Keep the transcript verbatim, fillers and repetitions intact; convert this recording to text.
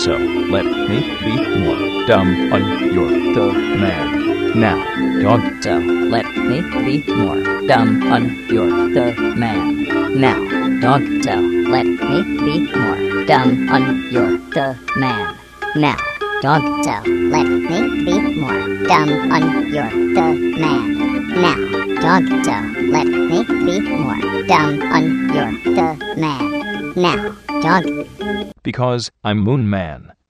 so let me be more dumb on your the man. Now, dog. So let me be more dumb on your the man. Now, dog. So let me be more dumb on your the man. Now, dog. So let me be more dumb on your the man. Now, dog. So let me be more dumb on your the man. Now, dog. Because I'm Moon Man.